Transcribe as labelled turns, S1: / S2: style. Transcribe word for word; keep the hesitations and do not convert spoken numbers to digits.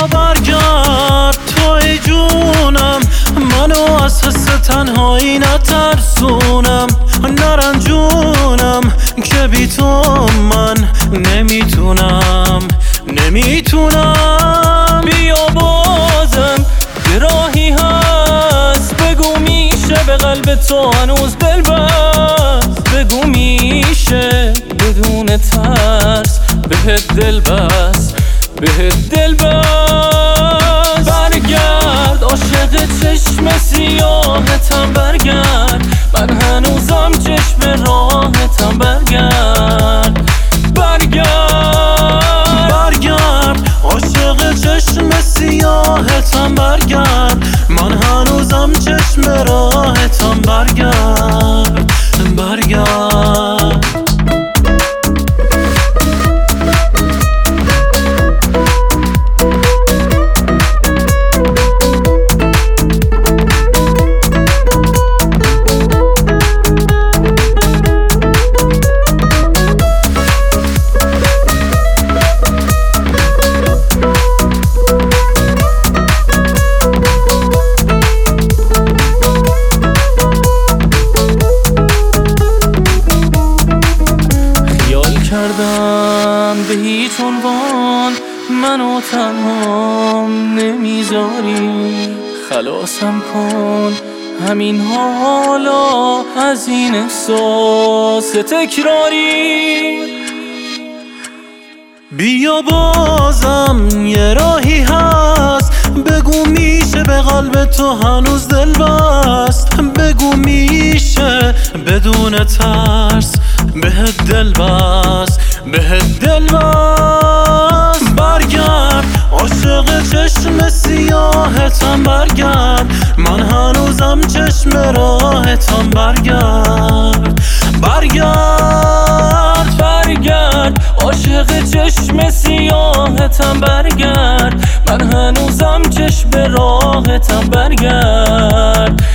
S1: بیا برگرد تو ای جونم، منو از حس تنهایی نترسونم، نرنجونم که بی تو من نمیتونم نمیتونم. بیا بازم یه راهی هست، بگو میشه به قلب تو هنوز دل بست، بگو میشه بدون ترس بهت دل بست بهت دل بست. برگرد عاشق چشم سیاهتم، برگرد من هنوزم چشم راهتم، برگرد برگرد برگرد عاشق چشم سیاهتم، برگرد من هنوزم چشم راهتم، برگرد برگرد. کردم به هیچ عنوان منو تنها نمیذاری، خلاصم کن همین حالا از این احساس تکراری. بیا بازم یه راهی هست، بگو میشه به قلب تو هنوز دل بست، بگو میشه بدون ترس بهت دل بست بهت دل بست. برگرد عاشق چشم سیاهتم، برگرد من هنوزم چشم راهتم، برگرد برگرد برگرد عاشق چشم سیاهتم، برگرد من هنوزم چشم راهتم، برگرد